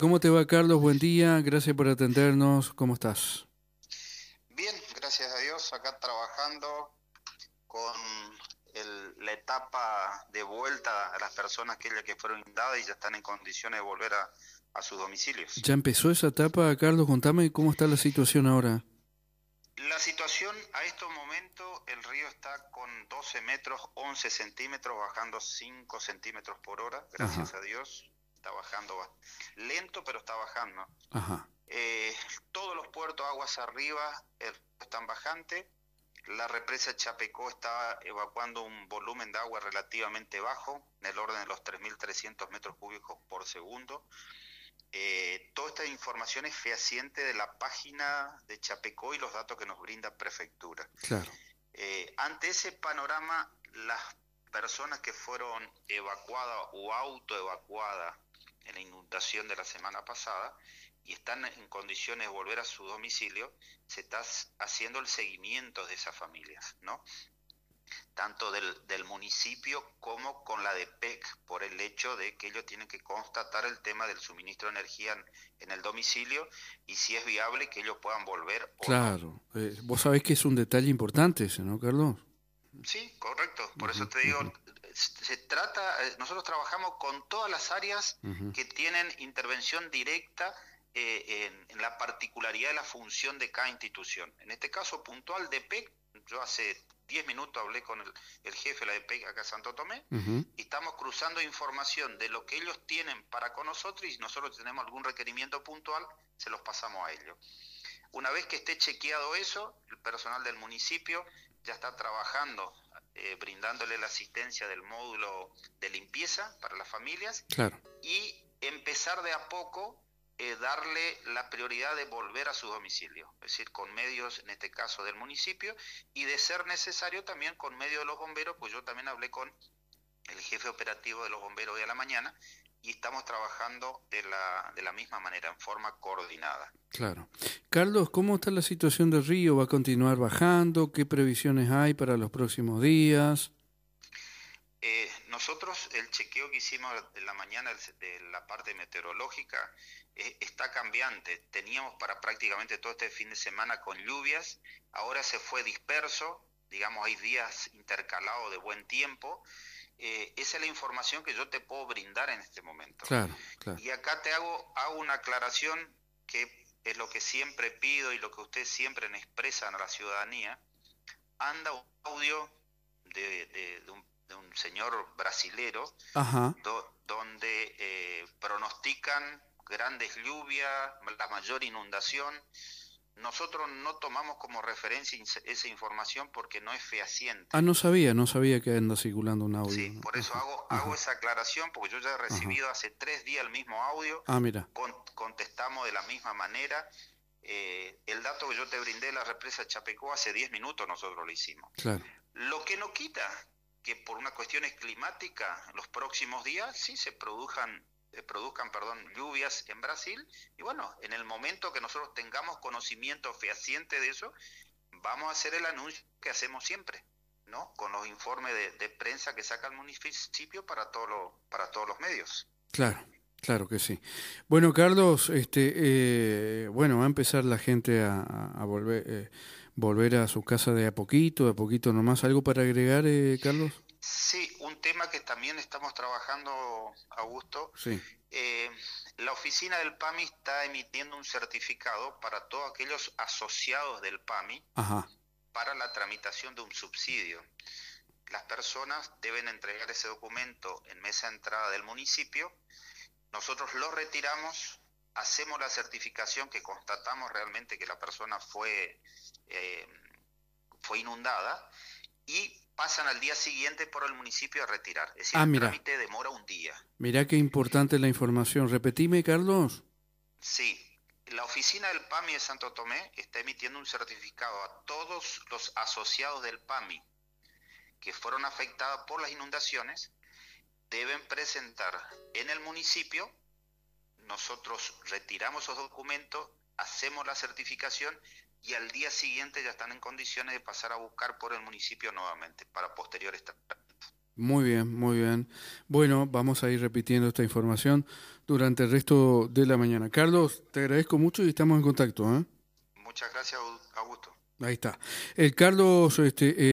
¿Cómo te va, Carlos? Buen día, gracias por atendernos. ¿Cómo estás? Bien, gracias a Dios, acá trabajando con la etapa de vuelta a las personas que fueron inundadas y ya están en condiciones de volver a sus domicilios. ¿Ya empezó esa etapa, Carlos? Contame cómo está la situación ahora. La situación a estos momentos, el río está con 12 metros, 11 centímetros, bajando 5 centímetros por hora, Ajá, gracias a Dios. Está bajando lento, pero está bajando. ajá, Eh, Todos los puertos aguas arriba están bajantes. La represa Chapecó está evacuando un volumen de agua relativamente bajo, en el orden de los 3.300 metros cúbicos por segundo. Toda esta información es fehaciente de la página de Chapecó y los datos que nos brinda Prefectura. claro. Ante ese panorama, las personas que fueron evacuadas o autoevacuadas en la inundación de la semana pasada y están en condiciones de volver a su domicilio, se está haciendo el seguimiento de esas familias, ¿no? Tanto del municipio como con la de PEC, por el hecho de que ellos tienen que constatar el tema del suministro de energía en el domicilio y si es viable que ellos puedan volver o no. Claro. Vos sabés que es un detalle importante ese, ¿no, Carlos? Sí, correcto. Por eso Ujú, te digo, ujú, se trata, nosotros trabajamos con todas las áreas ujú. que tienen intervención directa en la particularidad de la función de cada institución. En este caso puntual de PEC, yo hace 10 minutos hablé con el jefe de la de PEC acá en Santo Tomé Ujú. y estamos cruzando información de lo que ellos tienen para con nosotros y si nosotros tenemos algún requerimiento puntual, se los pasamos a ellos. Una vez que esté chequeado eso, el personal del municipio ya está trabajando, brindándole la asistencia del módulo de limpieza para las familias Claro. y empezar de a poco darle la prioridad de volver a su domicilio, es decir, con medios, en este caso del municipio, y de ser necesario también con medios de los bomberos, pues yo también hablé con el jefe operativo de los bomberos hoy a la mañana y estamos trabajando de la misma manera, en forma coordinada. Claro. Carlos, ¿cómo está la situación del río? ¿Va a continuar bajando? ¿Qué previsiones hay para los próximos días? Nosotros el chequeo que hicimos en la mañana de la parte meteorológica está cambiante. Teníamos para prácticamente todo este fin de semana con lluvias, ahora se fue disperso, digamos hay días intercalados de buen tiempo. Esa es la información que yo te puedo brindar en este momento. Claro, claro. Y acá te hago una aclaración que es lo que siempre pido y lo que ustedes siempre expresan a la ciudadanía. Anda un audio de un señor brasilero Ajá. donde pronostican grandes lluvias, la mayor inundación. Nosotros no tomamos como referencia esa información porque no es Ah, fehaciente. no sabía que anda circulando un audio, Sí, ¿no? por eso Ajá, hago ajá, esa aclaración porque yo ya he ajá. recibido hace 3 días el mismo audio, Ah, mira, contestamos de la misma manera. El dato que yo te brindé de la represa Chapecó hace 10 minutos nosotros lo hicimos. claro. Lo que no quita que por unas cuestiones climáticas en los próximos días sí se produzcan lluvias en Brasil y bueno, en el momento que nosotros tengamos conocimiento fehaciente de eso, vamos a hacer el anuncio que hacemos siempre, ¿no? Con los informes de prensa que saca el municipio para todos los medios. Claro, claro que sí. Bueno, Carlos, bueno, va a empezar la gente a volver a su casa de a poquito nomás. ¿Algo para agregar, Carlos? Sí, un tema que también estamos trabajando, Augusto. Sí. eh, la oficina del PAMI está emitiendo un certificado para todos aquellos asociados del PAMI Ajá. para la tramitación de un subsidio. Las personas deben entregar ese documento en mesa de entrada del municipio. Nosotros lo retiramos, hacemos la certificación que constatamos realmente que la persona eh, fue inundada y pasan al día siguiente por el municipio a retirar. Es decir, Ah, el mira, trámite demora un día. mira qué importante la información. Repetime, Carlos. Sí, la oficina del PAMI de Santo Tomé está emitiendo un certificado a todos los asociados del PAMI que fueron afectados por las inundaciones, deben presentar en el municipio. Nosotros retiramos esos documentos, hacemos la certificación y al día siguiente ya están en condiciones de pasar a buscar por el municipio nuevamente para posteriores trámites. Muy bien, muy bien. Bueno, vamos a ir repitiendo esta información. durante el resto de la mañana. Carlos, te agradezco mucho y estamos en contacto, ¿eh? Muchas gracias, Augusto. Ahí está. El Carlos,